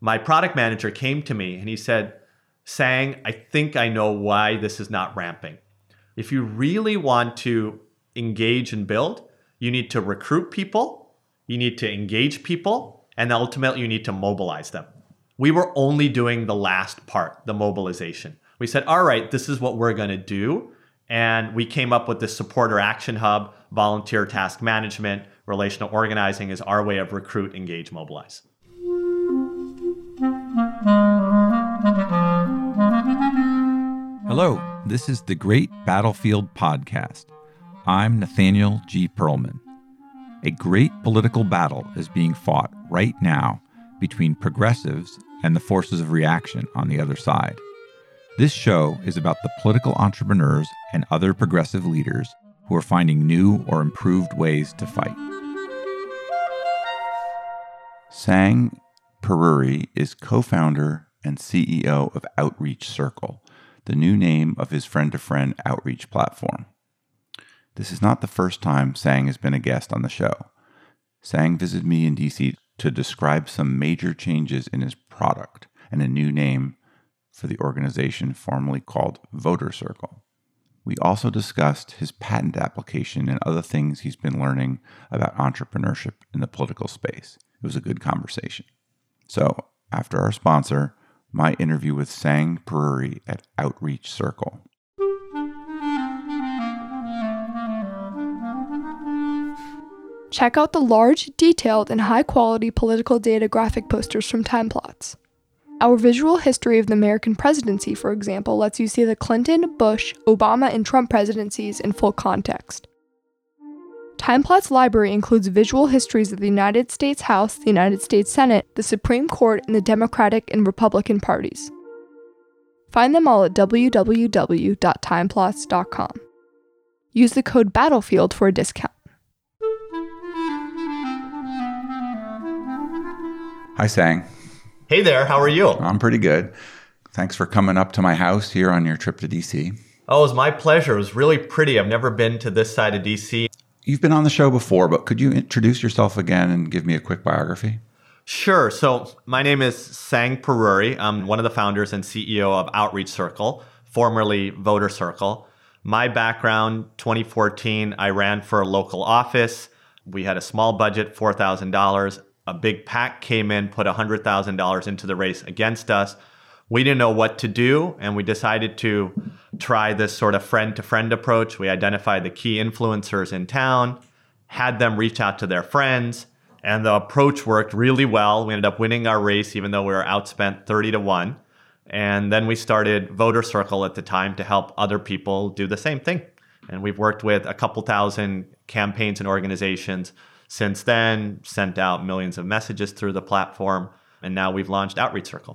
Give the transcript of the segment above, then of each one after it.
my product manager came to me and he said, Sang, I think I know why this is not ramping. If you really want to engage and build, you need to recruit people, you need to engage people, and ultimately you need to mobilize them. We were only doing the last part, the mobilization. We said, all right, this is what we're going to do. And we came up with this supporter action hub, volunteer task management, relational organizing is our way of recruit, engage, mobilize. Hello, this is the Great Battlefield Podcast. I'm Nathaniel G. Perlman. A great political battle is being fought right now between progressives and the forces of reaction on the other side. This show is about the political entrepreneurs and other progressive leaders who are finding new or improved ways to fight. Sang Pururi is co-founder and CEO of Outreach Circle, the new name of his friend-to-friend outreach platform. This is not the first time Sang has been a guest on the show. Sang visited me in DC to describe some major changes in his product and a new name for the organization formerly called Voter Circle. We also discussed his patent application and other things he's been learning about entrepreneurship in the political space. It was a good conversation. So, after our sponsor, my interview with Sang Pururi at Outreach Circle. Check out the large, detailed, and high-quality political data graphic posters from TimePlots. Our visual history of the American presidency, for example, lets you see the Clinton, Bush, Obama, and Trump presidencies in full context. TimePlots library includes visual histories of the United States House, the United States Senate, the Supreme Court, and the Democratic and Republican parties. Find them all at www.timeplots.com. Use the code BATTLEFIELD for a discount. Hi, Sang. Hey there, how are you? I'm pretty good. Thanks for coming up to my house here on your trip to DC. Oh, it was my pleasure. It was really pretty. I've never been to this side of DC. You've been on the show before, but could you introduce yourself again and give me a quick biography? Sure. So my name is Sang Pururi. I'm one of the founders and CEO of Outreach Circle, formerly Voter Circle. My background, 2014, I ran for a local office. We had a small budget, $4,000. A big PAC came in, put $100,000 into the race against us. We didn't know what to do, and we decided to try this sort of friend-to-friend approach. We identified the key influencers in town, had them reach out to their friends, and the approach worked really well. We ended up winning our race, even though we were outspent 30-1. And then we started Voter Circle at the time to help other people do the same thing. And we've worked with a couple thousand campaigns and organizations since then, sent out millions of messages through the platform, and now we've launched Outreach Circle.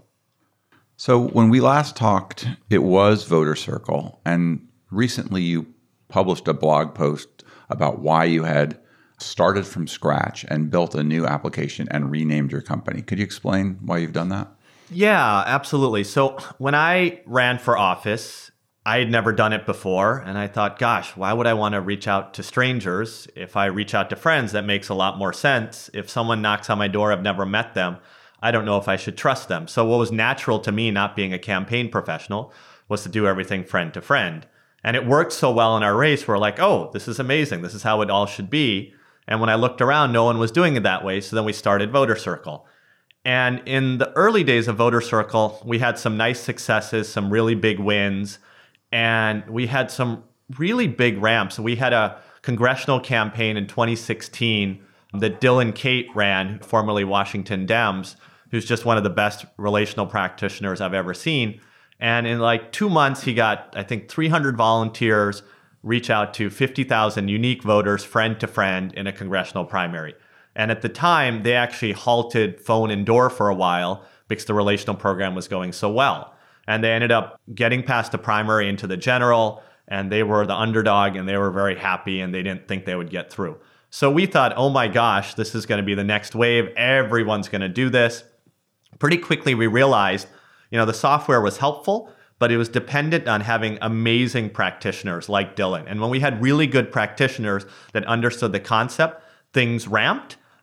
So when we last talked, it was Voter Circle, and recently you published a blog post about why you had started from scratch and built a new application and renamed your company. Could you explain why you've done that? Yeah, absolutely. So when I ran for office, I had never done it before, and I thought, gosh, why would I want to reach out to strangers? If I reach out to friends, that makes a lot more sense. If someone knocks on my door, I've never met them, I don't know if I should trust them. So what was natural to me, not being a campaign professional, was to do everything friend to friend. And it worked so well in our race, we're like, oh, this is amazing. This is how it all should be. And when I looked around, no one was doing it that way. So then we started Voter Circle. And in the early days of Voter Circle, we had some nice successes, some really big wins. And we had some really big ramps. We had a congressional campaign in 2016 that Dylan Cate ran, formerly Washington Dems, who's just one of the best relational practitioners I've ever seen. And in like 2 months, he got, I think, 300 volunteers reach out to 50,000 unique voters, friend to friend, in a congressional primary. And at the time, they actually halted phone and door for a while because the relational program was going so well. And they ended up getting past the primary into the general, and they were the underdog, and they were very happy, and they didn't think they would get through. So we thought, oh my gosh, this is going to be the next wave. Everyone's going to do this. Pretty quickly, we realized, the software was helpful, but it was dependent on having amazing practitioners like Dylan. And when we had really good practitioners that understood the concept, things ramped.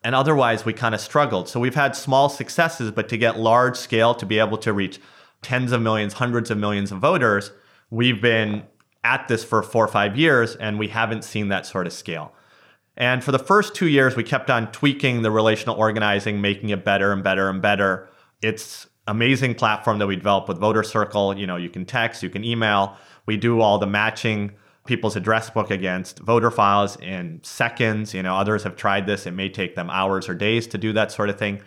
And otherwise, we kind of struggled. So we've had small successes, but to get large scale, to be able to reach tens of millions, hundreds of millions of voters, we've been at this for 4 or 5 years, and we haven't seen that sort of scale. And for the first 2 years, we kept on tweaking the relational organizing, making it better and better and better. It's amazing platform that we developed with Voter Circle. You can text, you can email. We do all the matching people's address book against voter files in seconds. Others have tried this. It may take them hours or days to do that sort of thing.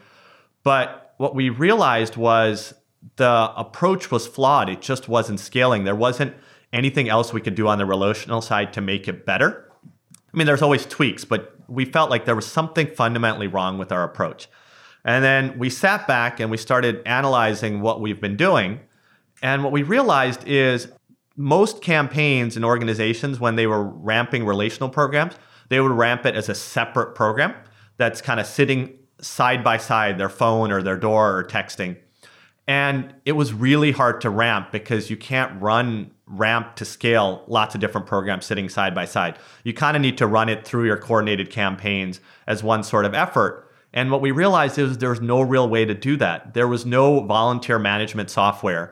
But what we realized was the approach was flawed. It just wasn't scaling. There wasn't anything else we could do on the relational side to make it better. I mean, there's always tweaks, but we felt like there was something fundamentally wrong with our approach. And then we sat back and we started analyzing what we've been doing. And what we realized is most campaigns and organizations, when they were ramping relational programs, they would ramp it as a separate program that's kind of sitting side by side, their phone or their door or texting. And it was really hard to ramp because you can't ramp to scale lots of different programs sitting side by side. You kind of need to run it through your coordinated campaigns as one sort of effort. And what we realized is there was no real way to do that. There was no volunteer management software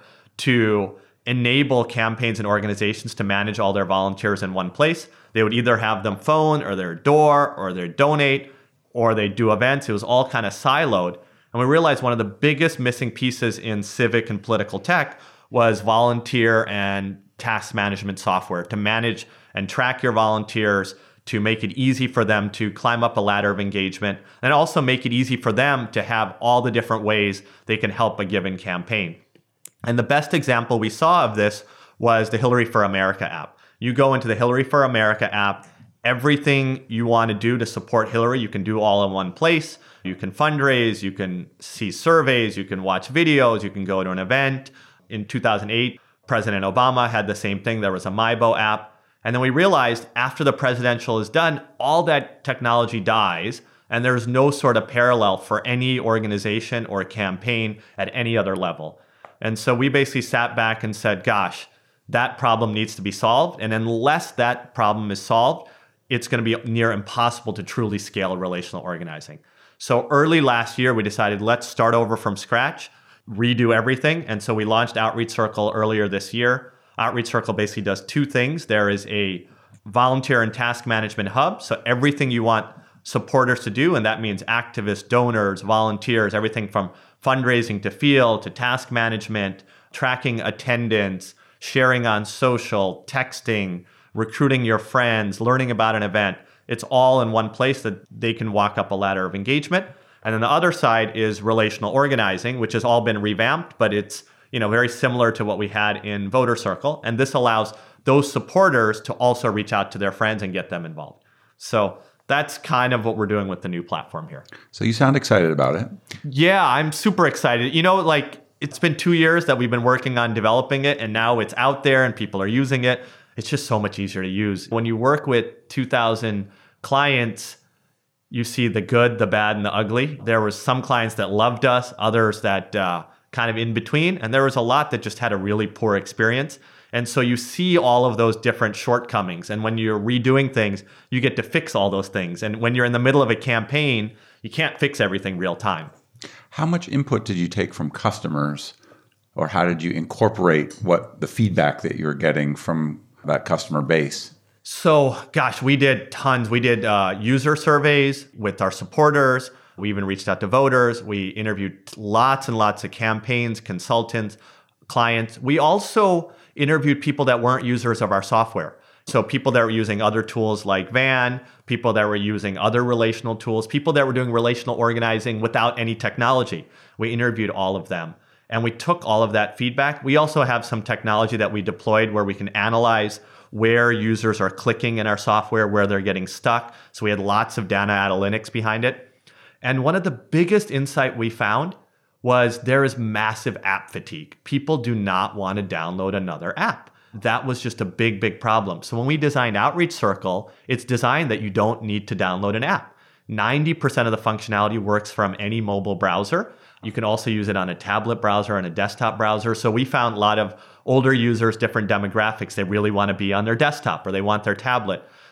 to enable campaigns and organizations to manage all their volunteers in one place. They would either have them phone or their door or their donate or they do events. It was all kind of siloed. And we realized one of the biggest missing pieces in civic and political tech was volunteer and task management software to manage and track your volunteers, to make it easy for them to climb up a ladder of engagement, and also make it easy for them to have all the different ways they can help a given campaign. And the best example we saw of this was the Hillary for America app. You go into the Hillary for America app, everything you want to do to support Hillary, you can do all in one place. You can fundraise, you can see surveys, you can watch videos, you can go to an event. In 2008, President Obama had the same thing. There was a MyBo app. And then we realized after the presidential is done, all that technology dies, and there's no sort of parallel for any organization or campaign at any other level. And so we basically sat back and said, gosh, that problem needs to be solved. And unless that problem is solved, it's going to be near impossible to truly scale relational organizing. So early last year, we decided, let's start over from scratch, redo everything. And so we launched Outreach Circle earlier this year. Outreach Circle basically does two things. There is a volunteer and task management hub. So everything you want supporters to do, and that means activists, donors, volunteers, everything from fundraising to field to task management, tracking attendance, sharing on social, texting, recruiting your friends, learning about an event. It's all in one place that they can walk up a ladder of engagement. And then the other side is relational organizing, which has all been revamped, but it's very similar to what we had in Voter Circle. And this allows those supporters to also reach out to their friends and get them involved. So that's kind of what we're doing with the new platform here. So you sound excited about it. Yeah, I'm super excited. It's been 2 years that we've been working on developing it, and now it's out there and people are using it. It's just so much easier to use. When you work with 2,000 clients, you see the good, the bad, and the ugly. There was some clients that loved us, others that kind of in between, and there was a lot that just had a really poor experience. And so you see all of those different shortcomings. And when you're redoing things, you get to fix all those things. And when you're in the middle of a campaign, you can't fix everything real time. How much input did you take from customers, or how did you incorporate what the feedback that you're getting from that customer base? So, gosh, we did tons. We did user surveys with our supporters. We even reached out to voters. We interviewed lots and lots of campaigns, consultants, clients. We also interviewed people that weren't users of our software. So people that were using other tools like Van, people that were using other relational tools, people that were doing relational organizing without any technology. We interviewed all of them. And we took all of that feedback. We also have some technology that we deployed where we can analyze where users are clicking in our software, where they're getting stuck. So we had lots of data analytics behind it. And one of the biggest insight we found was there is massive app fatigue. People do not want to download another app. That was just a big, big problem. So when we designed Outreach Circle, it's designed that you don't need to download an app. 90% of the functionality works from any mobile browser. You can also use it on a tablet browser and a desktop browser. So we found a lot of older users, different demographics. They really want to be on their desktop or they want their tablet.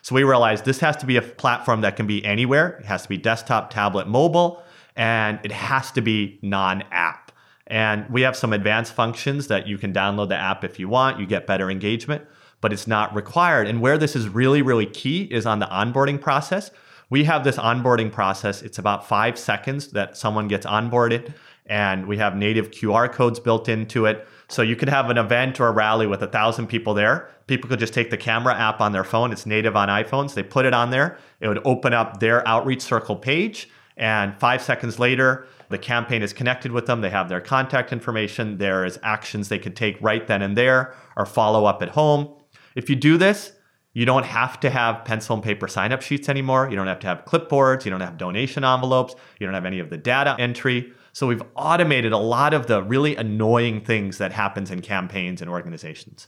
So we realized this has to be a platform that can be anywhere. It has to be desktop, tablet, mobile, and it has to be non-app. And we have some advanced functions that you can download the app if you want. You get better engagement, but it's not required. And where this is really, really key is on the onboarding process. We have this onboarding process. It's about 5 seconds that someone gets onboarded, and we have native QR codes built into it. So you could have an event or a rally with 1,000 people there. People could just take the camera app on their phone. It's native on iPhones. They put it on there. It would open up their Outreach Circle page. And 5 seconds later, the campaign is connected with them. They have their contact information. There is actions they could take right then and there or follow up at home. If you do this, you don't have to have pencil and paper sign-up sheets anymore. You don't have to have clipboards. You don't have donation envelopes. You don't have any of the data entry. So we've automated a lot of the really annoying things that happens in campaigns and organizations.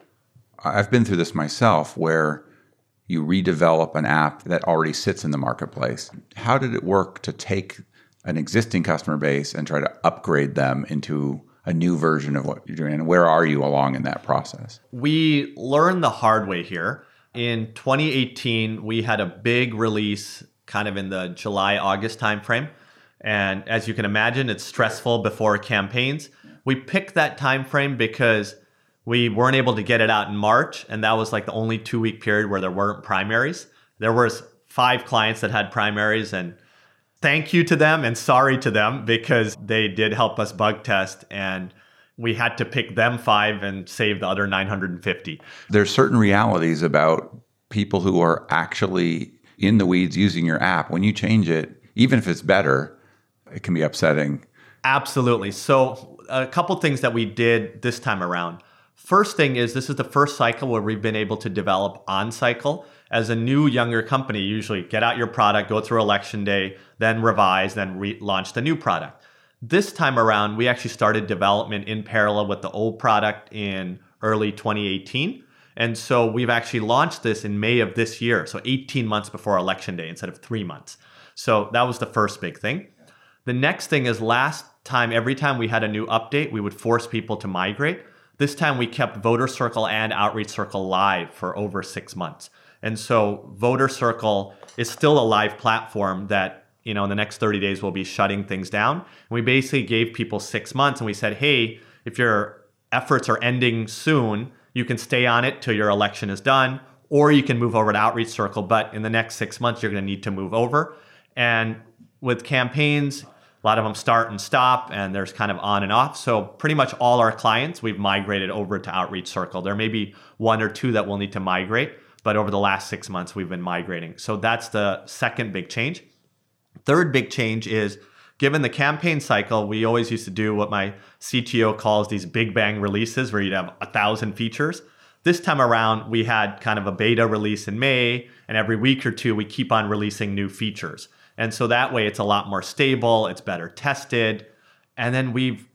I've been through this myself where you redevelop an app that already sits in the marketplace. How did it work to take an existing customer base and try to upgrade them into a new version of what you're doing? And where are you along in that process? We learned the hard way here. In 2018, we had a big release kind of in the July, August timeframe. And as you can imagine, it's stressful before campaigns. We picked that timeframe because we weren't able to get it out in March. And that was like the only 2-week period where there weren't primaries. There was 5 clients that had primaries, and thank you to them and sorry to them because they did help us bug test, and we had to pick them 5 and save the other 950. There's certain realities about people who are actually in the weeds using your app. When you change it, even if it's better, it can be upsetting. Absolutely. So a couple things that we did this time around. First thing is, this is the first cycle where we've been able to develop on cycle. As a new, younger company, you usually get out your product, go through election day, then revise, then launch the new product. This time around, we actually started development in parallel with the old product in early 2018. And so we've actually launched this in May of this year, so 18 months before election day instead of 3 months. So that was the first big thing. The next thing is, last time, every time we had a new update, we would force people to migrate. This time we kept Voter Circle and Outreach Circle live for over 6 months. And so Voter Circle is still a live platform that, in the next 30 days we'll be shutting things down. And we basically gave people 6 months, and we said, hey, if your efforts are ending soon, you can stay on it till your election is done, or you can move over to Outreach Circle. But in the next 6 months, you're going to need to move over. And with campaigns, a lot of them start and stop, and there's kind of on and off. So pretty much all our clients, we've migrated over to Outreach Circle. There may be 1 or 2 that will need to migrate, but over the last 6 months, we've been migrating. So that's the second big change. Third big change is, given the campaign cycle, we always used to do what my CTO calls these big bang releases, where you'd have 1,000 features. This time around, we had kind of a beta release in May, and every week or 2, we keep on releasing new features. And so that way it's a lot more stable, it's better tested. And then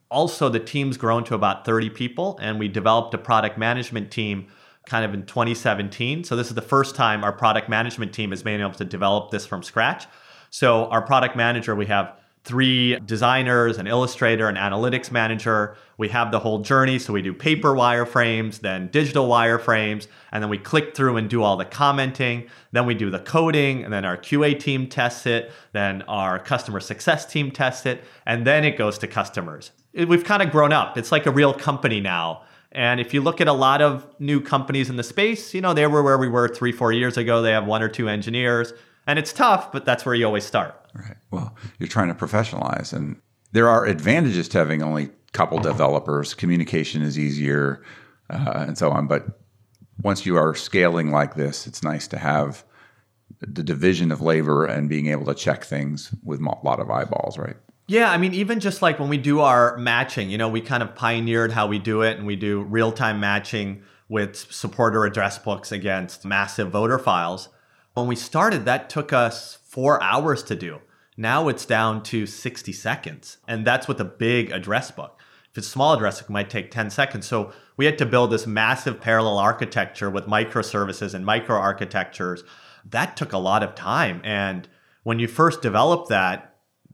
the team's grown to about 30 people, and we developed a product management team kind of in 2017. So this is the first time our product management team has been able to develop this from scratch. So our product manager, we have 3 designers, an illustrator, an analytics manager. We have the whole journey. So we do paper wireframes, then digital wireframes, and then we click through and do all the commenting. Then we do the coding, and then our QA team tests it. Then our customer success team tests it, and then it goes to customers. We've kind of grown up. It's like a real company now. And if you look at a lot of new companies in the space, they were where we were 3-4 years ago. They have 1 or 2 engineers, and it's tough, but that's where you always start. Right. Well, you're trying to professionalize, and there are advantages to having only a couple developers. Communication is easier, and so on. But once you are scaling like this, it's nice to have the division of labor and being able to check things with a lot of eyeballs, right? Yeah, I mean, even just like when we do our matching, we kind of pioneered how we do it, and we do real-time matching with supporter address books against massive voter files. When we started, that took us 4 hours to do. Now it's down to 60 seconds, and that's with a big address book. If it's a small address book, it might take 10 seconds. So we had to build this massive parallel architecture with microservices and microarchitectures. That took a lot of time. And when you first develop that,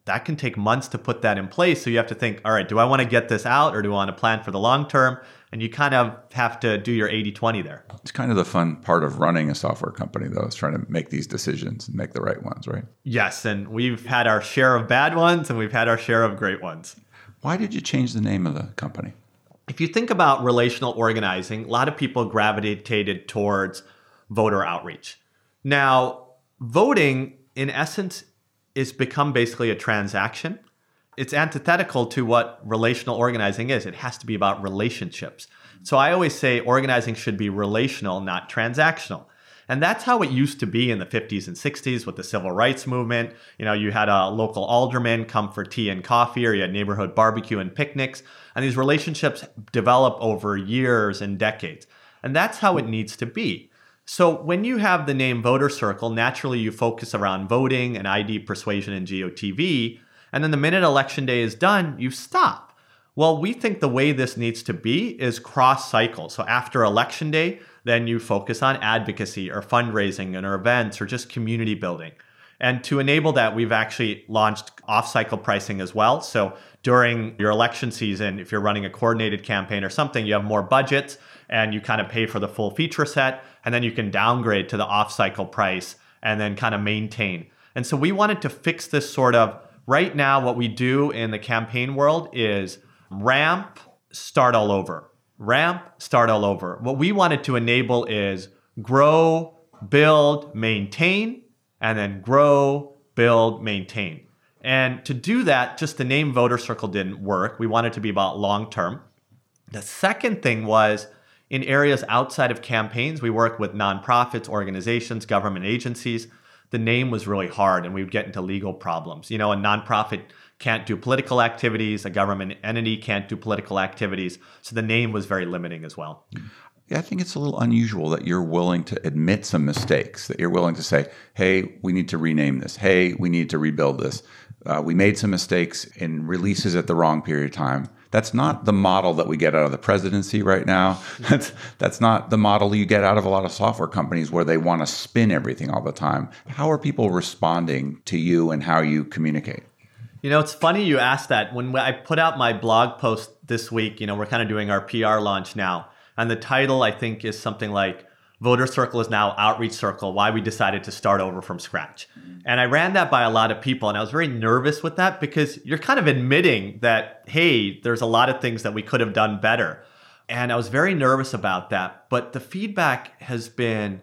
that can take months to put that in place. So you have to think, all right, do I want to get this out or do I want to plan for the long term? And you kind of have to do your 80-20 there. It's kind of the fun part of running a software company, though, is trying to make these decisions and make the right ones, right? Yes, and we've had our share of bad ones and we've had our share of great ones. Why did you change the name of the company? If you think about relational organizing, a lot of people gravitated towards voter outreach. Now, voting, in essence, is become basically a transaction. It's antithetical to what relational organizing is. It has to be about relationships. So I always say organizing should be relational, not transactional. And that's how it used to be in the 50s and 60s with the civil rights movement. You had a local alderman come for tea and coffee, or you had neighborhood barbecue and picnics. And these relationships develop over years and decades. And that's how it needs to be. So when you have the name Voter Circle, naturally you focus around voting and ID persuasion and GOTV. And then the minute election day is done, you stop. Well, we think the way this needs to be is cross-cycle. So after election day, then you focus on advocacy or fundraising or events or just community building. And to enable that, we've actually launched off-cycle pricing as well. So during your election season, if you're running a coordinated campaign or something, you have more budgets and you kind of pay for the full feature set, and then you can downgrade to the off-cycle price and then kind of maintain. And so we wanted to fix this sort of, right now what we do in the campaign world is ramp, start all over. Ramp, start all over. What we wanted to enable is grow, build, maintain, and then grow, build, maintain. And to do that, just the name Voter Circle didn't work. We wanted it to be about long term. The second thing was, in areas outside of campaigns, we work with nonprofits, organizations, government agencies. The name was really hard and we would get into legal problems. A nonprofit can't do political activities, a government entity can't do political activities. So the name was very limiting as well. Yeah, I think it's a little unusual that you're willing to admit some mistakes, that you're willing to say, hey, we need to rename this. Hey, we need to rebuild this. We made some mistakes in releases at the wrong period of time. That's not the model that we get out of the presidency right now. That's not the model you get out of a lot of software companies where they want to spin everything all the time. How are people responding to you and how you communicate? It's funny you asked that. When I put out my blog post this week, we're kind of doing our PR launch now. And the title, I think, is something like Voter Circle is now Outreach Circle, why we decided to start over from scratch. And I ran that by a lot of people, and I was very nervous with that because you're kind of admitting that, hey, there's a lot of things that we could have done better. And I was very nervous about that. But the feedback it's been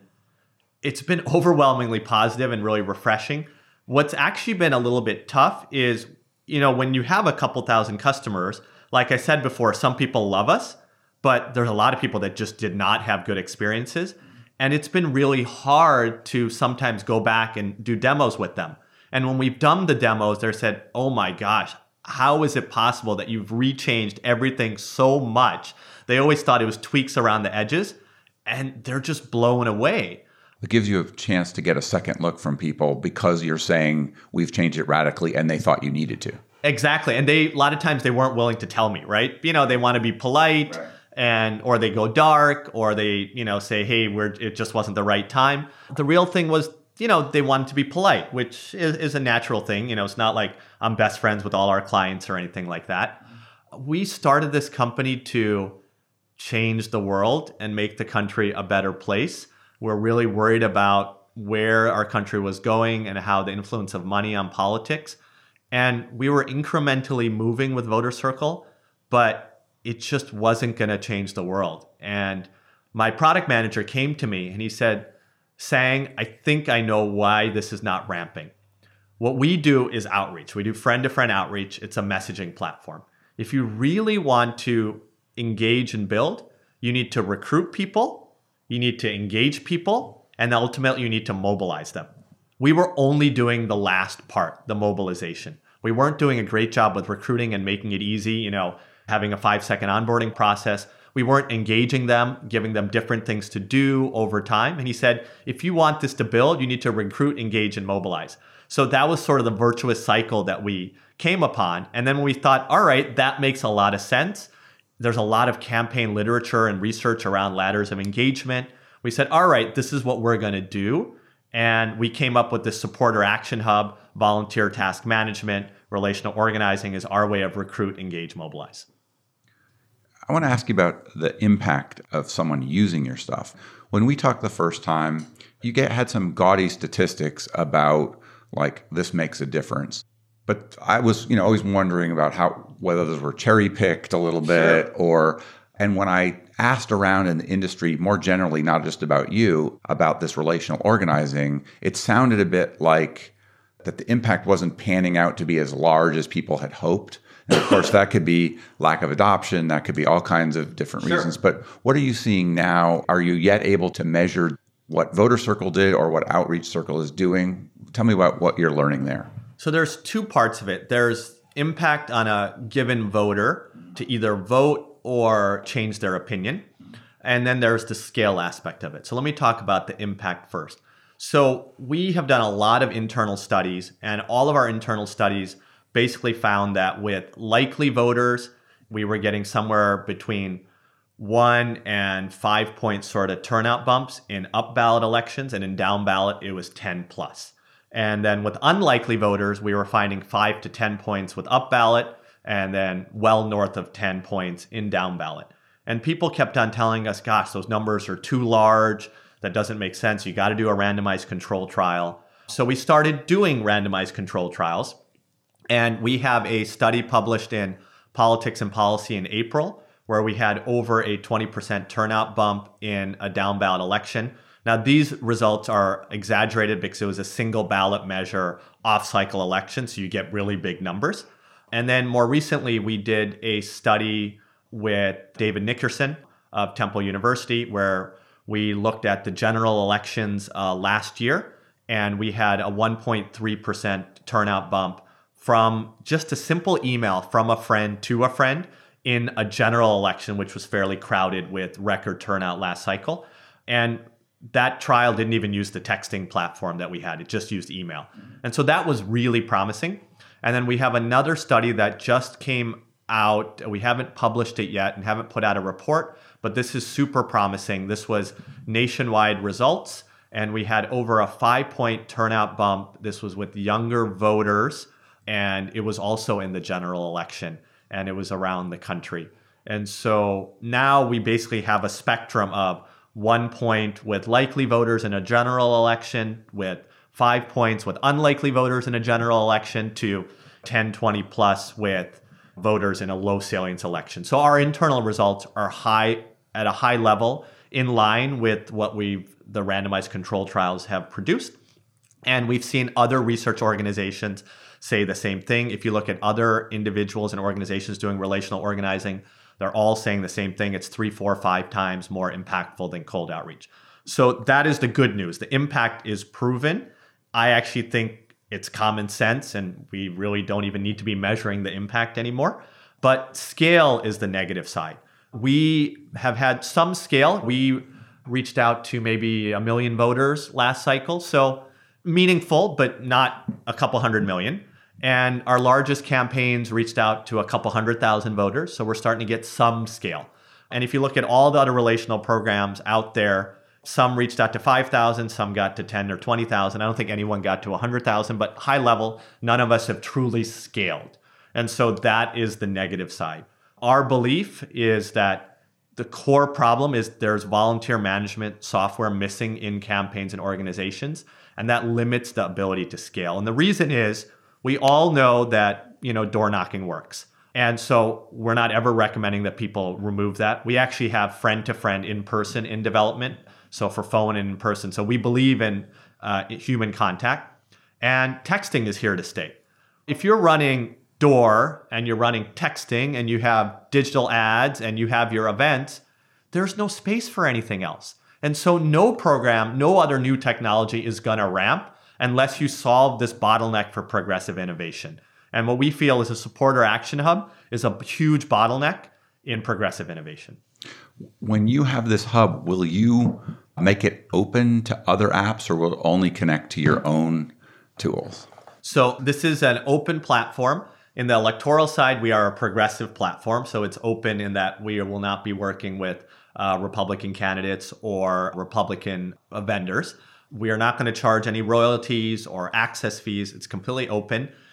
overwhelmingly positive and really refreshing. What's actually been a little bit tough is, when you have a couple thousand customers, like I said before, some people love us, but there's a lot of people that just did not have good experiences. And it's been really hard to sometimes go back and do demos with them. And when we've done the demos, they said, oh my gosh, how is it possible that you've rechanged everything so much? They always thought it was tweaks around the edges, and they're just blown away. It gives you a chance to get a second look from people because you're saying we've changed it radically and they thought you needed to. Exactly. And a lot of times they weren't willing to tell me, right? They want to be polite. Right. Or they go dark, or they, say, hey, it just wasn't the right time. The real thing was, they wanted to be polite, which is a natural thing. It's not like I'm best friends with all our clients or anything like that. We started this company to change the world and make the country a better place. We're really worried about where our country was going and how the influence of money on politics. And we were incrementally moving with Voter Circle, but it just wasn't going to change the world. And my product manager came to me and he said, Sang, I think I know why this is not ramping. What we do is outreach. We do friend-to-friend outreach. It's a messaging platform. If you really want to engage and build, you need to recruit people, you need to engage people, and ultimately you need to mobilize them. We were only doing the last part, the mobilization. We weren't doing a great job with recruiting and making it easy, having a 5-second onboarding process. We weren't engaging them, giving them different things to do over time. And he said, if you want this to build, you need to recruit, engage, and mobilize. So that was sort of the virtuous cycle that we came upon. And then when we thought, all right, that makes a lot of sense. There's a lot of campaign literature and research around ladders of engagement. We said, all right, this is what we're going to do. And we came up with the supporter action hub, volunteer task management, relational organizing is our way of recruit, engage, mobilize. I want to ask you about the impact of someone using your stuff. When we talked the first time, you had some gaudy statistics about like this makes a difference. But I was, always wondering about whether those were cherry picked a little bit and when I asked around in the industry more generally, not just about you, about this relational organizing, it sounded a bit like that the impact wasn't panning out to be as large as people had hoped. And of course, that could be lack of adoption. That could be all kinds of different reasons. But what are you seeing now? Are you yet able to measure what Voter Circle did or what Outreach Circle is doing? Tell me about what you're learning there. So there's two parts of it. There's impact on a given voter to either vote or change their opinion. And then there's the scale aspect of it. So let me talk about the impact first. So we have done a lot of internal studies, and all of our internal studies basically found that with likely voters, we were getting somewhere between 1 and 5 point sort of turnout bumps in up ballot elections, and in down ballot, it was 10 plus. And then with unlikely voters, we were finding 5 to 10 points with up ballot, and then well north of 10 points in down ballot. And people kept on telling us, gosh, those numbers are too large. That doesn't make sense. You got to do a randomized control trial. So we started doing randomized control trials. And we have a study published in Politics and Policy in April, where we had over a 20% turnout bump in a down ballot election. Now, these results are exaggerated because it was a single ballot measure off-cycle election, so you get really big numbers. And then more recently, we did a study with David Nickerson of Temple University, where we looked at the general elections last year, and we had a 1.3% turnout bump from just a simple email from a friend to a friend in a general election, which was fairly crowded with record turnout last cycle. And that trial didn't even use the texting platform that we had. It just used email. And so that was really promising. And then we have another study that just came out. We haven't published it yet and haven't put out a report, but this is super promising. This was nationwide results, and we had over a 5-point turnout bump. This was with younger voters, and it was also in the general election, and it was around the country. And so now we basically have a spectrum of 1 point with likely voters in a general election, with 5 points with unlikely voters in a general election, to 10, 20 plus with voters in a low salience election. So our internal results are at a high level, in line with what the randomized control trials have produced. And we've seen other research organizations say the same thing. If you look at other individuals and organizations doing relational organizing, they're all saying the same thing. It's 3, 4, 5 times more impactful than cold outreach. So that is the good news. The impact is proven. I actually think it's common sense, and we really don't even need to be measuring the impact anymore. But scale is the negative side. We have had some scale. We reached out to maybe 1 million voters last cycle. So meaningful, but not a couple 100 million. And our largest campaigns reached out to a couple 100,000 voters. So we're starting to get some scale. And if you look at all the other relational programs out there, some reached out to 5,000, some got to 10 or 20,000. I don't think anyone got to 100,000, but high level, none of us have truly scaled. And so that is the negative side. Our belief is that the core problem is there's volunteer management software missing in campaigns and organizations, and that limits the ability to scale. And the reason is we all know that, door knocking works. And so we're not ever recommending that people remove that. We actually have friend-to-friend in-person in development, so for phone and in person. So we believe in human contact, and texting is here to stay. If you're running door and you're running texting and you have digital ads and you have your events, there's no space for anything else. And so no program, no other new technology is going to ramp unless you solve this bottleneck for progressive innovation. And what we feel is a supporter action hub is a huge bottleneck in progressive innovation. When you have this hub, will you make it open to other apps, or will it only connect to your own tools? So this is an open platform. In the electoral side, we are a progressive platform. So it's open in that we will not be working with Republican candidates or Republican vendors. We are not going to charge any royalties or access fees. It's completely open.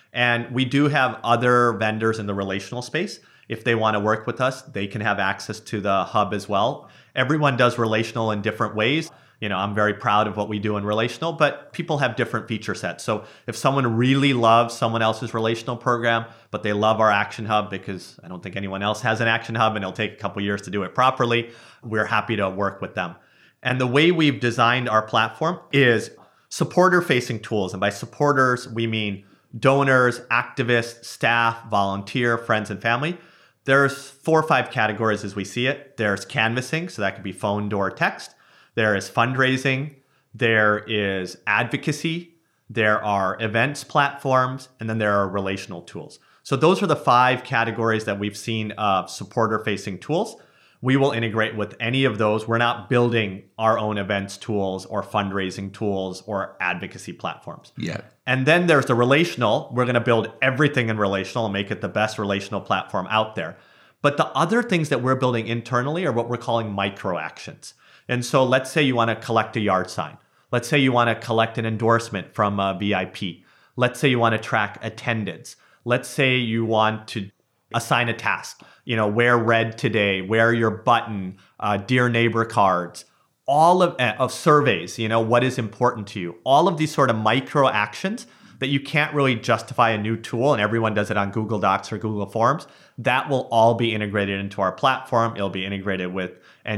And we do have other vendors in the relational space. If they want to work with us, they can have access to the hub as well. Everyone does relational in different ways. I'm very proud of what we do in relational, but people have different feature sets. So if someone really loves someone else's relational program, but they love our Action Hub because I don't think anyone else has an Action Hub and it'll take a couple years to do it properly, we're happy to work with them. And the way we've designed our platform is supporter-facing tools. And by supporters, we mean donors, activists, staff, volunteer, friends, and family. There's 4 or 5 categories as we see it. There's canvassing, so that could be phone, door, text. There is fundraising. There is advocacy. There are events platforms, and then there are relational tools. So those are the 5 categories that we've seen of supporter-facing tools. We will integrate with any of those. We're not building our own events tools or fundraising tools or advocacy platforms. Yeah. And then there's the relational. We're going to build everything in relational and make it the best relational platform out there. But the other things that we're building internally are what we're calling micro actions. And so let's say you want to collect a yard sign. Let's say you want to collect an endorsement from a VIP. Let's say you want to track attendance. Let's say you want to assign a task. Wear red today, wear your button, dear neighbor cards, all of surveys, what is important to you. All of these sort of micro actions that you can't really justify a new tool and everyone does it on Google Docs or Google Forms. That will all be integrated into our platform. It'll be integrated with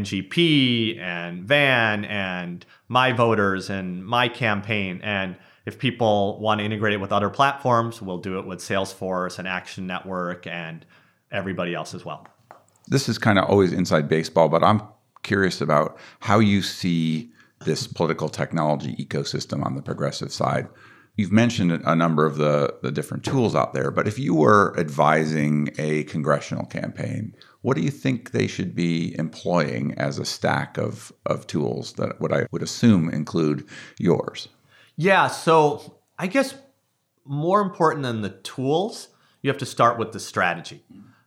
NGP and Van and My Voters and My Campaign. And if people want to integrate it with other platforms, we'll do it with Salesforce and Action Network and everybody else as well. This is kind of always inside baseball, but I'm curious about how you see this political technology ecosystem on the progressive side. You've mentioned a number of the different tools out there, but if you were advising a congressional campaign, what do you think they should be employing as a stack of tools that what I would assume include yours? Yeah, so I guess more important than the tools, you have to start with the strategy.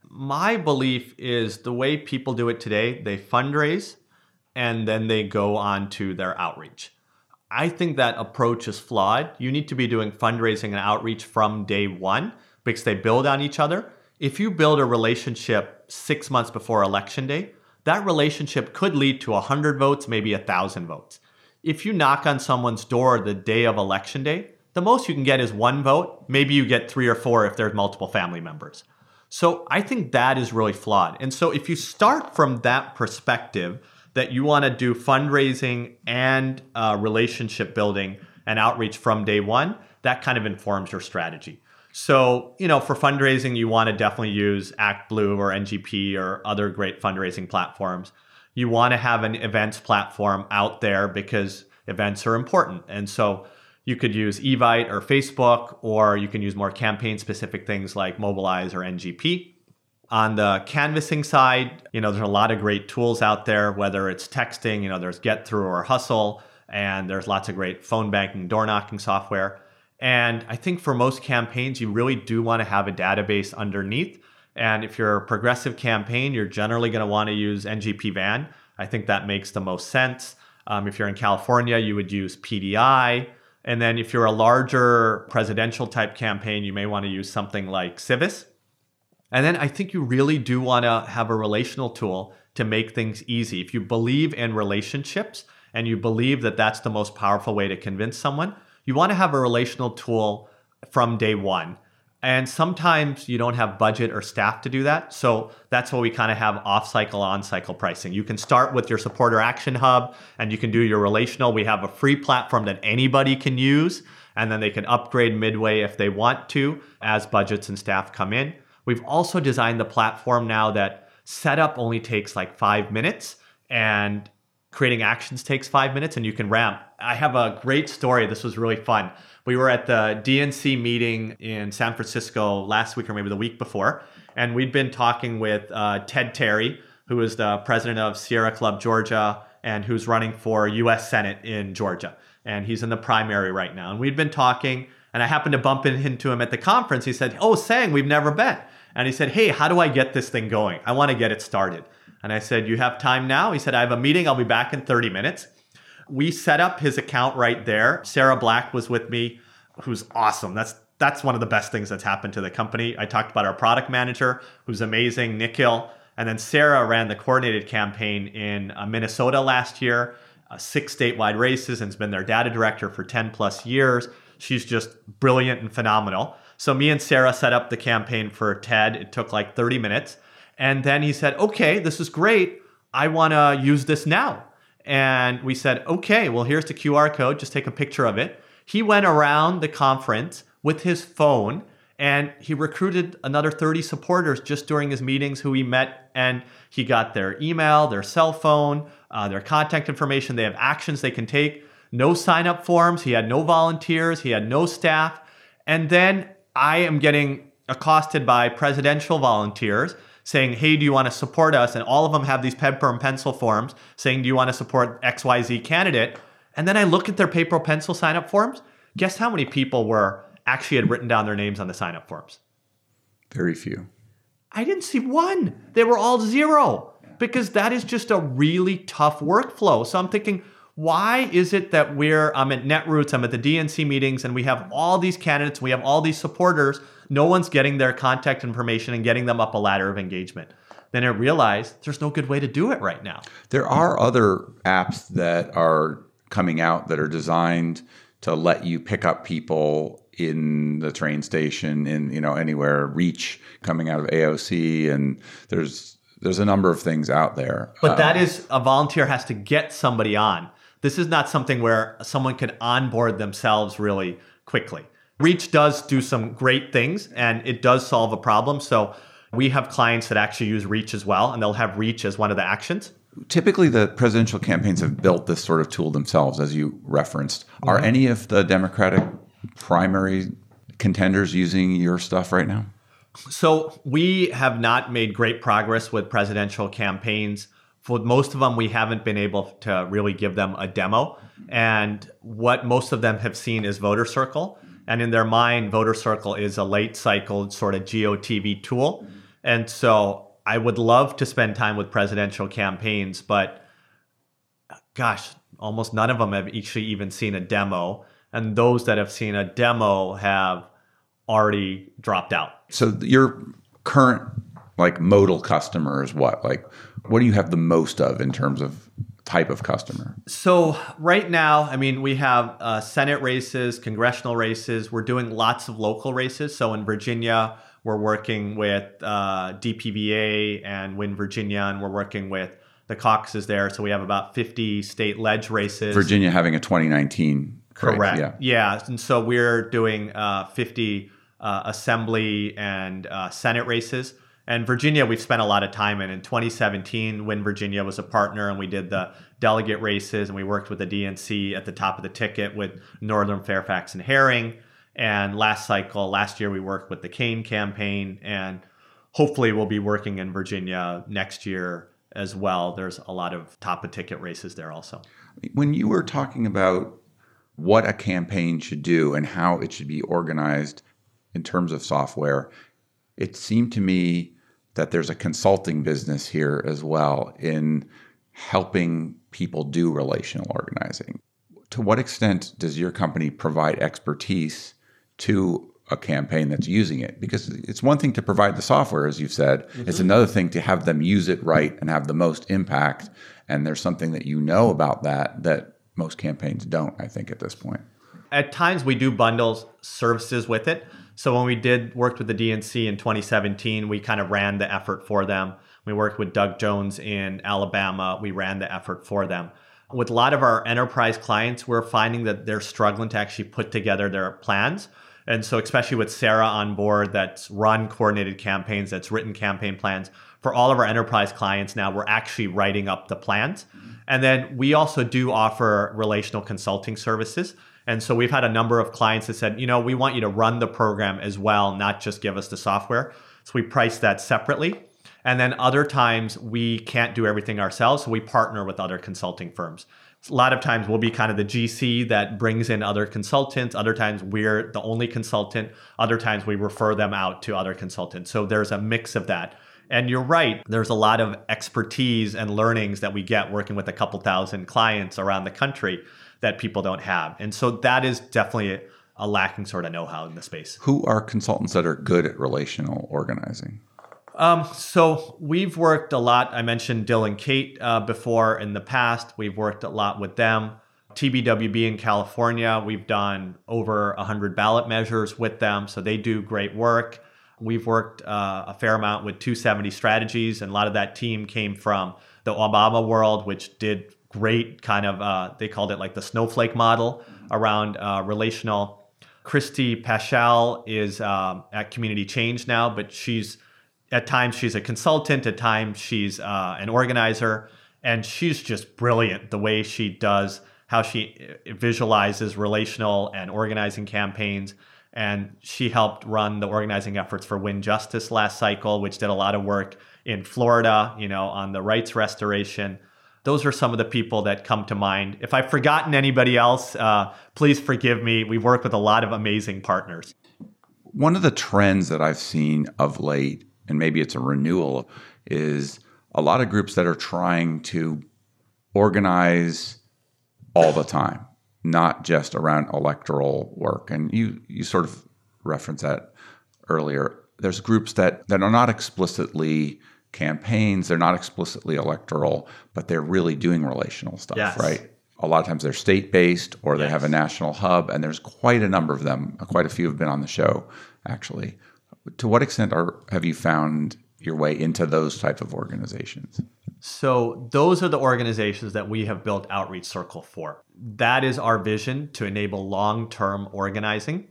My belief is the way people do it today, they fundraise and then they go on to their outreach. I think that approach is flawed. You need to be doing fundraising and outreach from day one because they build on each other. If you build a relationship 6 months before election day, that relationship could lead to 100 votes, maybe 1,000 votes. If you knock on someone's door the day of election day, the most you can get is 1 vote. Maybe you get 3 or 4 if there's multiple family members. So I think that is really flawed. And so if you start from that perspective, that you want to do fundraising and relationship building and outreach from day one, that kind of informs your strategy. So, for fundraising, you want to definitely use ActBlue or NGP or other great fundraising platforms. You want to have an events platform out there because events are important. And so you could use Evite or Facebook, or you can use more campaign-specific things like Mobilize or NGP. On the canvassing side, there's a lot of great tools out there, whether it's texting, there's GetThrough or Hustle, and there's lots of great phone banking, door knocking software. And I think for most campaigns, you really do want to have a database underneath. And if you're a progressive campaign, you're generally going to want to use NGP Van. I think that makes the most sense. If you're in California, you would use PDI. And then if you're a larger presidential type campaign, you may want to use something like Civis. And then I think you really do want to have a relational tool to make things easy. If you believe in relationships and you believe that that's the most powerful way to convince someone, you want to have a relational tool from day one. And sometimes you don't have budget or staff to do that. So that's why we kind of have off-cycle, on-cycle pricing. You can start with your supporter action hub and you can do your relational. We have a free platform that anybody can use, and then they can upgrade midway if they want to as budgets and staff come in. We've also designed the platform now that setup only takes like 5 minutes and creating actions takes 5 minutes, and you can ramp. I have a great story. This was really fun. We were at the DNC meeting in San Francisco last week or maybe the week before, and we'd been talking with Ted Terry, who is the president of Sierra Club Georgia and who's running for U.S. Senate in Georgia. And he's in the primary right now. And we'd been talking, and I happened to bump into him at the conference. He said, "Oh, Sang, we've never met." And he said, "Hey, how do I get this thing going? I want to get it started." And I said, "You have time now?" He said, "I have a meeting. I'll be back in 30 minutes. We set up his account right there. Sarah Black was with me, who's awesome. That's that's one of the best things that's happened to the company. I talked about our product manager, who's amazing, Nikhil. And then Sarah ran the coordinated campaign in Minnesota last year, 6 statewide races, and has been their data director for 10 plus years. She's just brilliant and phenomenal. So me and Sarah set up the campaign for Ted. It took like 30 minutes. And then he said, okay, this is great. I want to use this now. And we said, okay, well, here's the QR code. Just take a picture of it. He went around the conference with his phone and he recruited another 30 supporters just during his meetings who he met. And he got their email, their cell phone, their contact information. They have actions they can take. No sign-up forms. He had no volunteers. He had no staff. And then I am getting accosted by presidential volunteers saying, hey, do you want to support us? And all of them have these paper and pencil forms saying, do you want to support XYZ candidate? And then I look at their paper and pencil sign-up forms. Guess how many people actually had written down their names on the sign-up forms? Very few. I didn't see one. They were all 0 because that is just a really tough workflow. So I'm thinking, why is it that I'm at Netroots, I'm at the DNC meetings, and we have all these candidates, we have all these supporters, no one's getting their contact information and getting them up a ladder of engagement? Then I realized there's no good way to do it right now. There are other apps that are coming out that are designed to let you pick up people in the train station, anywhere. Reach coming out of AOC, and there's a number of things out there. But that is, a volunteer has to get somebody on. This is not something where someone can onboard themselves really quickly. Reach does do some great things, and it does solve a problem. So we have clients that actually use Reach as well, and they'll have Reach as one of the actions. Typically, the presidential campaigns have built this sort of tool themselves, as you referenced. Mm-hmm. Are any of the Democratic primary contenders using your stuff right now? So we have not made great progress with presidential campaigns. For most of them, we haven't been able to really give them a demo. And what most of them have seen is Voter Circle. And in their mind, Voter Circle is a late cycle sort of GOTV tool. And so I would love to spend time with presidential campaigns, but gosh, almost none of them have actually even seen a demo. And those that have seen a demo have already dropped out. So your current modal customer is what? What do you have the most of in terms of type of customer? So right now, we have Senate races, congressional races. We're doing lots of local races. So in Virginia, we're working with DPVA and Win Virginia, and we're working with the caucuses there. So we have about 50 state ledge races. Virginia having a 2019. Correct. Right? Yeah. And so we're doing 50 assembly and Senate races. And Virginia, we've spent a lot of time in. In 2017, Win Virginia was a partner, and we did the delegate races, and we worked with the DNC at the top of the ticket with Northern Fairfax and Herring. And last year, we worked with the Kane campaign, and hopefully we'll be working in Virginia next year as well. There's a lot of top of ticket races there also. When you were talking about what a campaign should do and how it should be organized in terms of software, it seemed to me that there's a consulting business here as well in helping people do relational organizing. To what extent does your company provide expertise to a campaign that's using it? Because it's one thing to provide the software, as you've said. Mm-hmm. It's another thing to have them use it right and have the most impact. And there's something that you know about that most campaigns don't, I think, at this point. At times, we do bundle services with it. So when we worked with the DNC in 2017, we kind of ran the effort for them. We worked with Doug Jones in Alabama. We ran the effort for them. With a lot of our enterprise clients, we're finding that they're struggling to actually put together their plans. And so especially with Sarah on board that's run coordinated campaigns, that's written campaign plans, for all of our enterprise clients now, we're actually writing up the plans. And then we also do offer relational consulting services. And so we've had a number of clients that said, we want you to run the program as well, not just give us the software. So we price that separately. And then other times we can't do everything ourselves, so we partner with other consulting firms. A lot of times we'll be kind of the GC that brings in other consultants. Other times we're the only consultant. Other times we refer them out to other consultants. So there's a mix of that. And you're right, there's a lot of expertise and learnings that we get working with a couple thousand clients around the country that people don't have. And so that is definitely a lacking sort of know-how in the space. Who are consultants that are good at relational organizing? So we've worked a lot. I mentioned Dylan Kate before in the past. We've worked a lot with them. TBWB in California, we've done over 100 ballot measures with them. So they do great work. We've worked a fair amount with 270 Strategies, and a lot of that team came from the Obama world, which did great kind of, they called it like the snowflake model around relational. Christy Paschal is at Community Change now, but at times she's a consultant, at times she's an organizer, and she's just brilliant the way she does, how she visualizes relational and organizing campaigns. And she helped run the organizing efforts for Win Justice last cycle, which did a lot of work in Florida, on the rights restoration. Those are some of the people that come to mind. If I've forgotten anybody else, please forgive me. We work with a lot of amazing partners. One of the trends that I've seen of late, and maybe it's a renewal, is a lot of groups that are trying to organize all the time, not just around electoral work. And you sort of referenced that earlier. There's groups that are not explicitly campaigns, they're not explicitly electoral, but they're really doing relational stuff, yes. Right? A lot of times they're state-based or they yes. have a national hub, and there's quite a number of them. Quite a few have been on the show, actually. To what extent have you found your way into those type of organizations? So those are the organizations that we have built Outreach Circle for. That is our vision, to enable long-term organizing.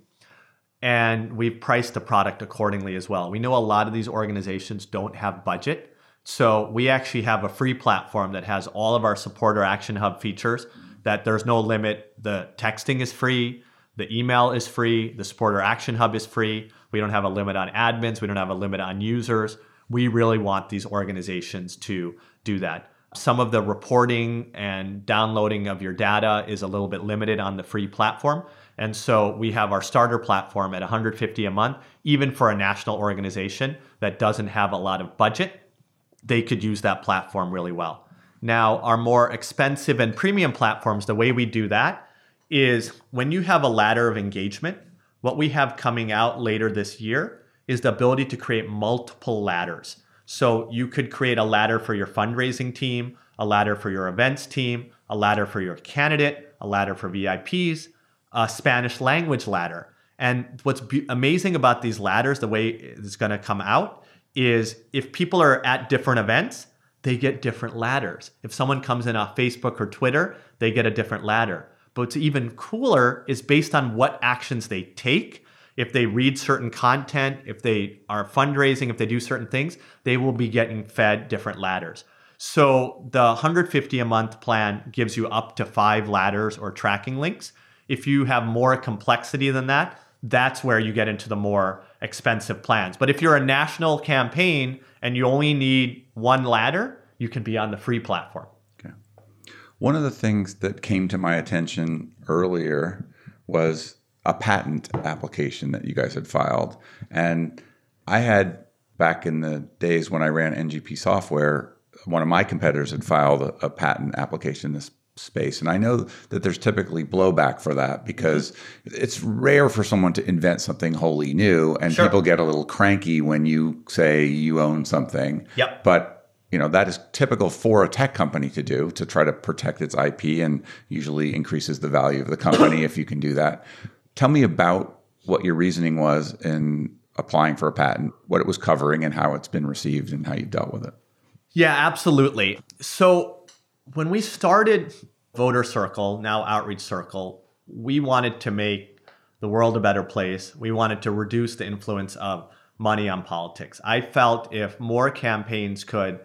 And we've priced the product accordingly as well. We know a lot of these organizations don't have budget. So we actually have a free platform that has all of our Supporter Action Hub features, that there's no limit. The texting is free. The email is free. The Supporter Action Hub is free. We don't have a limit on admins. We don't have a limit on users. We really want these organizations to do that. Some of the reporting and downloading of your data is a little bit limited on the free platform. And so we have our starter platform at $150 a month. Even for a national organization that doesn't have a lot of budget, they could use that platform really well. Now, our more expensive and premium platforms, the way we do that is when you have a ladder of engagement, what we have coming out later this year is the ability to create multiple ladders. So you could create a ladder for your fundraising team, a ladder for your events team, a ladder for your candidate, a ladder for VIPs, a Spanish language ladder. And what's amazing about these ladders, the way it's going to come out, is if people are at different events, they get different ladders. If someone comes in off Facebook or Twitter, they get a different ladder. But what's even cooler is based on what actions they take. If they read certain content, if they are fundraising, if they do certain things, they will be getting fed different ladders. So the $150 a month plan gives you up to 5 ladders or tracking links. If you have more complexity than that, that's where you get into the more expensive plans. But if you're a national campaign and you only need 1 ladder, you can be on the free platform. Okay. One of the things that came to my attention earlier was a patent application that you guys had filed. And I had, back in the days when I ran NGP Software, one of my competitors had filed a patent application in this space. And I know that there's typically blowback for that because it's rare for someone to invent something wholly new, and Sure. people get a little cranky when you say you own something. Yep. But that is typical for a tech company to do, to try to protect its IP, and usually increases the value of the company if you can do that. Tell me about what your reasoning was in applying for a patent, what it was covering and how it's been received and how you've dealt with it. Yeah, absolutely. So when we started Voter Circle, now Outreach Circle, we wanted to make the world a better place. We wanted to reduce the influence of money on politics. I felt if more campaigns could,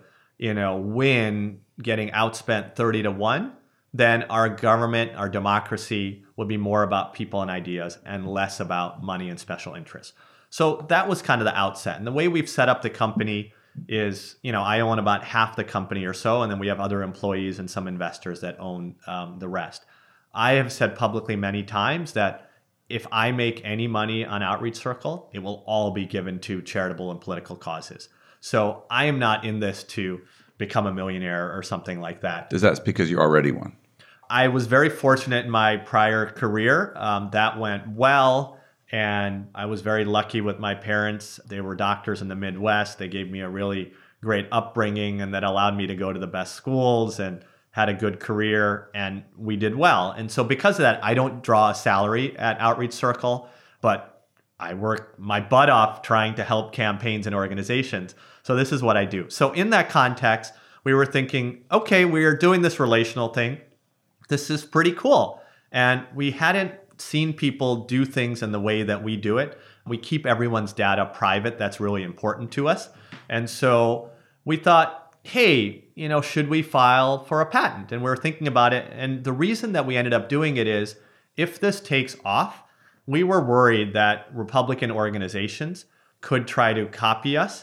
win getting outspent 30-1, then our government, our democracy would be more about people and ideas and less about money and special interests. So that was kind of the outset. And the way we've set up the company is, I own about half the company or so, and then we have other employees and some investors that own the rest. I have said publicly many times that if I make any money on Outreach Circle, it will all be given to charitable and political causes. So I am not in this to become a millionaire or something like that. Is that because you already won? I was very fortunate in my prior career. That went well. And I was very lucky with my parents. They were doctors in the Midwest. They gave me a really great upbringing, and that allowed me to go to the best schools and had a good career, and we did well. And so because of that, I don't draw a salary at Outreach Circle, but I work my butt off trying to help campaigns and organizations. So this is what I do. So in that context, we were thinking, okay, we are doing this relational thing. This is pretty cool. And we hadn't seen people do things in the way that we do it. We keep everyone's data private. That's really important to us. And so we thought, hey, should we file for a patent? And we were thinking about it. And the reason that we ended up doing it is if this takes off, we were worried that Republican organizations could try to copy us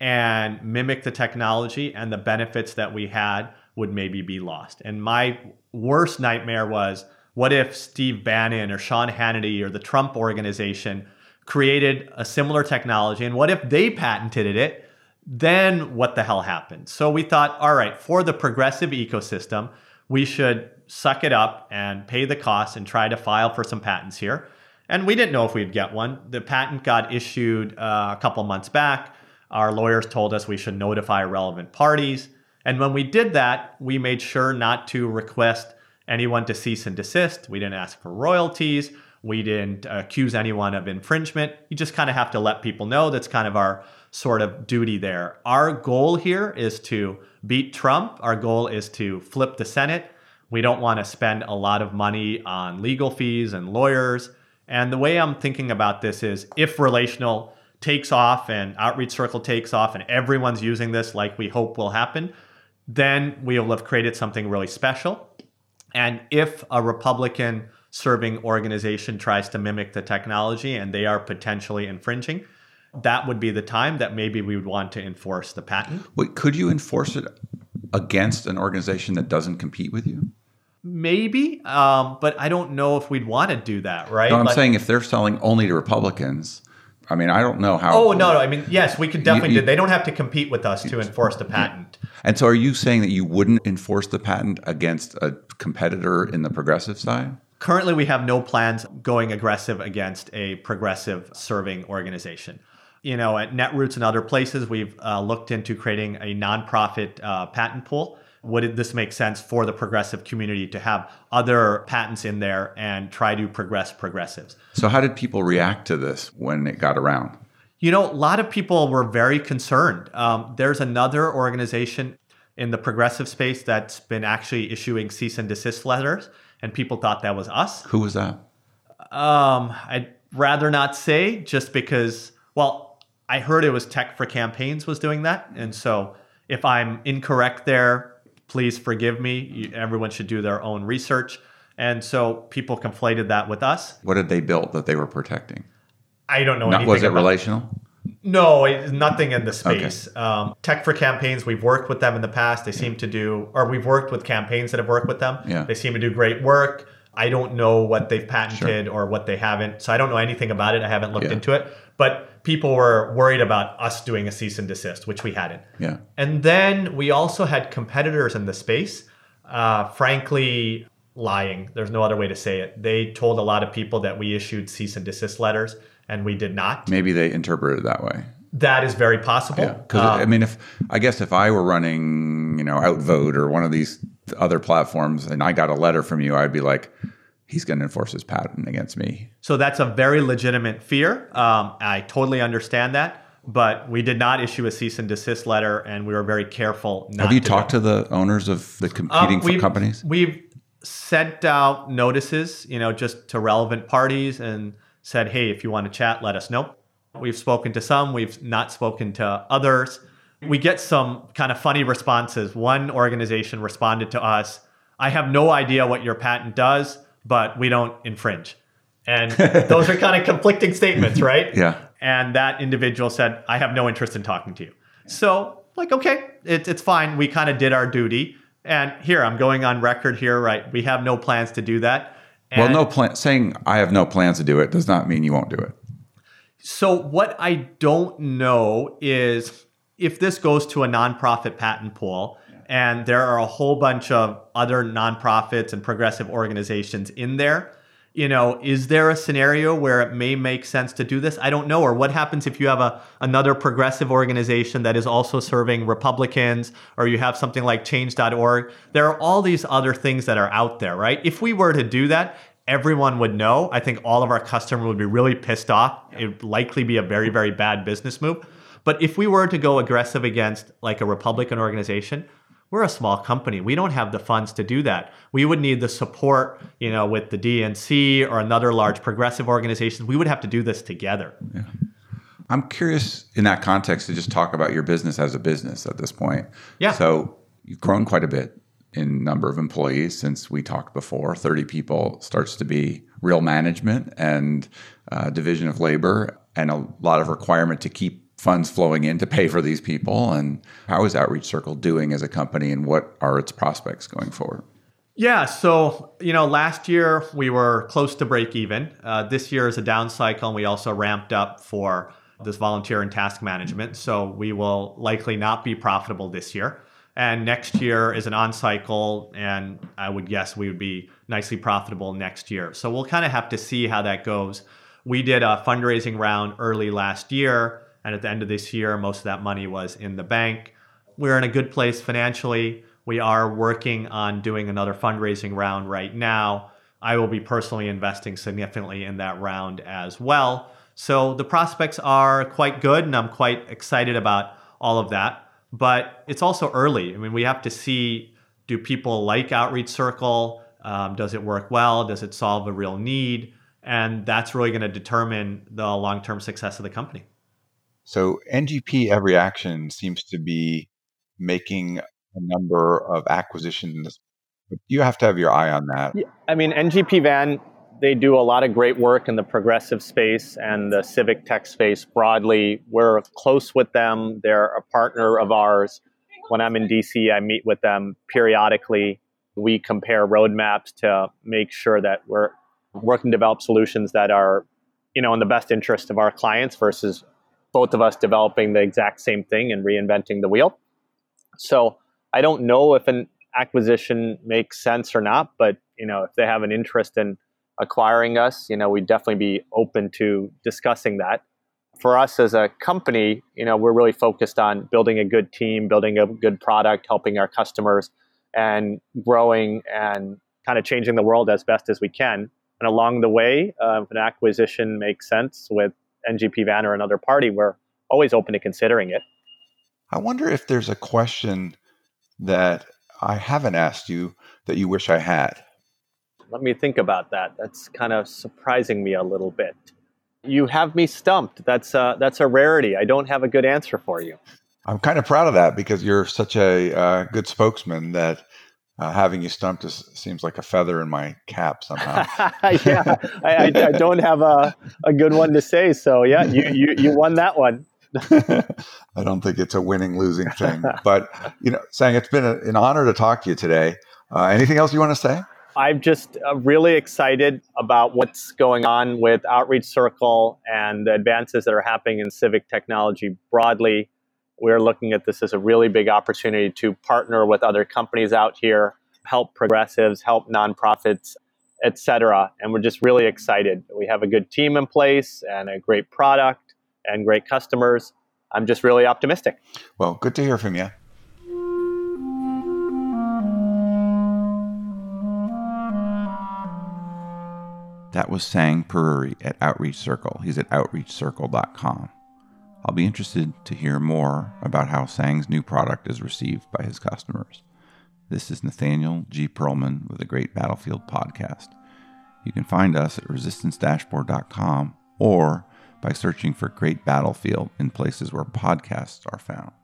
and mimic the technology, and the benefits that we had would maybe be lost. And my worst nightmare was, what if Steve Bannon or Sean Hannity or the Trump organization created a similar technology, and what if they patented it? Then what the hell happened? So we thought, all right, for the progressive ecosystem, we should suck it up and pay the costs and try to file for some patents here. And we didn't know if we'd get one. The patent got issued a couple months back. Our lawyers told us we should notify relevant parties. And when we did that, we made sure not to request anyone to cease and desist. We didn't ask for royalties. We didn't accuse anyone of infringement. You just kind of have to let people know. That's kind of our sort of duty there. Our goal here is to beat Trump. Our goal is to flip the Senate. We don't want to spend a lot of money on legal fees and lawyers. And the way I'm thinking about this is, if relational takes off and Outreach Circle takes off and everyone's using this like we hope will happen, then we will have created something really special. And if a Republican serving organization tries to mimic the technology and they are potentially infringing, that would be the time that maybe we would want to enforce the patent. Wait, could you enforce it against an organization that doesn't compete with you? Maybe, but I don't know if we'd want to do that, right? No, I'm saying if they're selling only to Republicans, I mean, I don't know how. Oh, no. I mean, yes, we could definitely do. They don't have to compete with us to enforce the patent. And so are you saying that you wouldn't enforce the patent against a competitor in the progressive side? Currently, we have no plans going aggressive against a progressive serving organization. At Netroots and other places, we've looked into creating a nonprofit patent pool. Would this make sense for the progressive community to have other patents in there and try to progress progressives? So how did people react to this when it got around? A lot of people were very concerned. There's another organization in the progressive space that's been actually issuing cease and desist letters, and people thought that was us. Who was that? I'd rather not say, just because, I heard it was Tech for Campaigns was doing that. And so if I'm incorrect there, please forgive me. Everyone should do their own research. And so people conflated that with us. What did they build that they were protecting? I don't know anything Was it about relational? No, nothing in the space. Okay. Tech for Campaigns, we've worked with them in the past. They seem to do, or we've worked with campaigns that have worked with them. Yeah. They seem to do great work. I don't know what they've patented or what they haven't. So I don't know anything about it. I haven't looked into it. But people were worried about us doing a cease and desist, which we hadn't. Yeah. And then we also had competitors in the space, frankly, lying. There's no other way to say it. They told a lot of people that we issued cease and desist letters, and we did not. Maybe they interpreted it that way. That is very possible. Yeah. Because if I were running, Outvote or one of these other platforms, and I got a letter from you, I'd be like, he's going to enforce his patent against me. So that's a very legitimate fear. I totally understand that, but we did not issue a cease and desist letter, and we were very careful not to. Have you talked to the owners of the competing companies? We've sent out notices, just to relevant parties and said, hey, if you want to chat, let us know. We've spoken to some. We've not spoken to others. We get some kind of funny responses. One organization responded to us, I have no idea what your patent does, but we don't infringe. And those are kind of conflicting statements, right? Yeah. And that individual said, I have no interest in talking to you. So okay, it's fine. We kind of did our duty. And here, I'm going on record here, right? We have no plans to do that. And saying I have no plans to do it does not mean you won't do it. So what I don't know is if this goes to a nonprofit patent pool And there are a whole bunch of other nonprofits and progressive organizations in there. Is there a scenario where it may make sense to do this? I don't know. Or what happens if you have another progressive organization that is also serving Republicans, or you have something like change.org? There are all these other things that are out there, right? If we were to do that, everyone would know. I think all of our customers would be really pissed off. It would likely be a very, very bad business move. But if we were to go aggressive against like a Republican organization, we're a small company. We don't have the funds to do that. We would need the support, with the DNC or another large progressive organization. We would have to do this together. Yeah. I'm curious in that context to just talk about your business as a business at this point. Yeah. So you've grown quite a bit in number of employees since we talked before. 30 people starts to be real management and division of labor, and a lot of requirement to keep funds flowing in to pay for these people. And how is Outreach Circle doing as a company, and what are its prospects going forward? Yeah, so last year we were close to break even. This year is a down cycle, and we also ramped up for this volunteer and task management. So we will likely not be profitable this year. And next year is an on cycle, and I would guess we would be nicely profitable next year. So we'll kind of have to see how that goes. We did a fundraising round early last year, and at the end of this year, most of that money was in the bank. We're in a good place financially. We are working on doing another fundraising round right now. I will be personally investing significantly in that round as well. So the prospects are quite good, and I'm quite excited about all of that. But it's also early. I mean, we have to see, do people like Outreach Circle? Does it work well? Does it solve a real need? And that's really going to determine the long-term success of the company. So NGP Every Action seems to be making a number of acquisitions. You have to have your eye on that. Yeah, I mean, NGP Van, they do a lot of great work in the progressive space and the civic tech space broadly. We're close with them. They're a partner of ours. When I'm in DC, I meet with them periodically. We compare roadmaps to make sure that we're working to develop solutions that are, in the best interest of our clients versus both of us developing the exact same thing and reinventing the wheel. So I don't know if an acquisition makes sense or not, but if they have an interest in acquiring us, we'd definitely be open to discussing that. For us as a company, we're really focused on building a good team, building a good product, helping our customers, and growing and kind of changing the world as best as we can. And along the way, if an acquisition makes sense with NGP Van or another party, we're always open to considering it. I wonder if there's a question that I haven't asked you that you wish I had. Let me think about that. That's kind of surprising me a little bit. You have me stumped. That's a rarity. I don't have a good answer for you. I'm kind of proud of that because you're such a good spokesman that having you stumped seems like a feather in my cap somehow. Yeah, I don't have a good one to say. So yeah, you won that one. I don't think it's a winning-losing thing. But, Sang, it's been an honor to talk to you today. Anything else you want to say? I'm just really excited about what's going on with Outreach Circle and the advances that are happening in civic technology broadly. We're looking at this as a really big opportunity to partner with other companies out here, help progressives, help nonprofits, et cetera. And we're just really excited. We have a good team in place and a great product and great customers. I'm just really optimistic. Well, good to hear from you. That was Sang Peruri at Outreach Circle. He's at outreachcircle.com. I'll be interested to hear more about how Sang's new product is received by his customers. This is Nathaniel G. Perlman with the Great Battlefield Podcast. You can find us at resistancedashboard.com or by searching for Great Battlefield in places where podcasts are found.